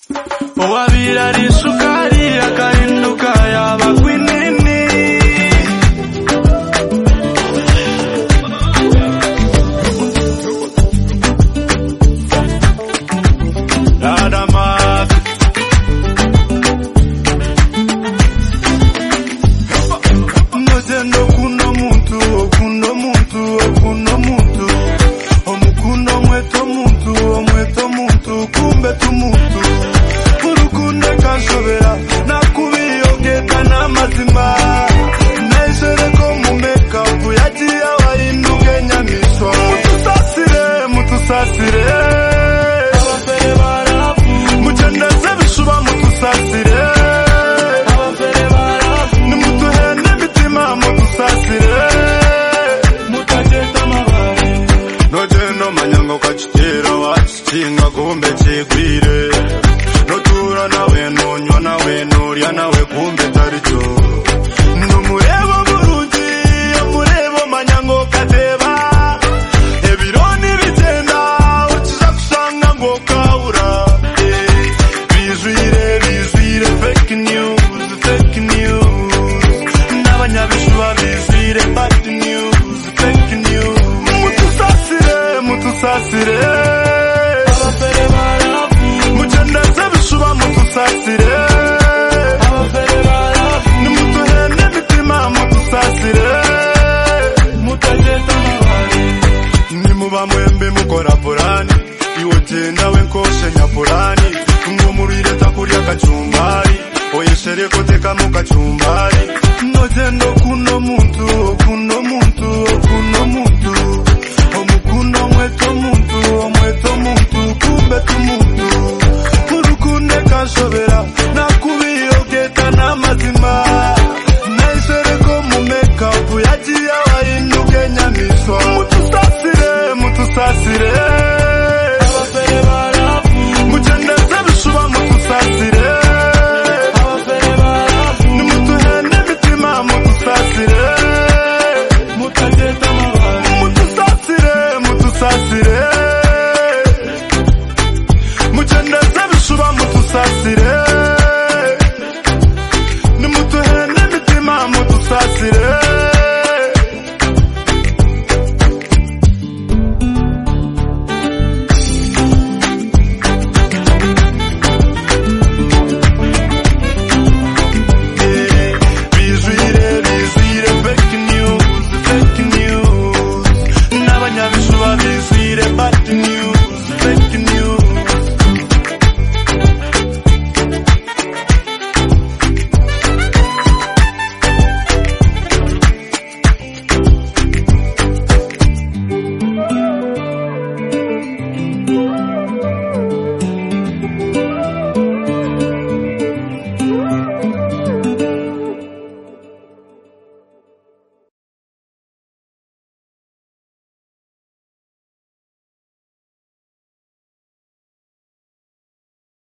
Owabira ari sukari akahinduka yaba kwinini. Radamat nozendo kuno muntu omukundo mweto muntu kumbe tumuntu urukundo kanshobera nakubiyogeka n'amazima nezere ko mu makeup yagiye abahinduke nyamiswa mutusasire abafere barafu mucendeze bishuba mutusasire abafere barafu nimutuhene imitima mutusasire mutajeta amabare nogendo manyango kachitera wachitinga kumbe chigwire notura nawe nonywa nawe norya nawe kumbe taricho numurebo burungi umurebo manyango kateba ebironi bitenda ukiza kusanga ngo kaura bizwire fake news n'abanyabishuba bizwire bad news fake news mutusasire abafere barafu mucendeze bishuba mutusasire abafere barafu nimutuhene imitima mutusasire mutajeta amabare nimuba mwembe mukora purani iwe genda we nkoshe nyapurani ngomurire takurya kachumbari oyeshere koteka mu kachumbari nogendo kuno muntu omukundo mweto muntu kumbe tumuntu urukundo kanshobera nakubiyogeka n'amazima nezere ko mu makeup yagiye abahinduke nyamiswa mutusasire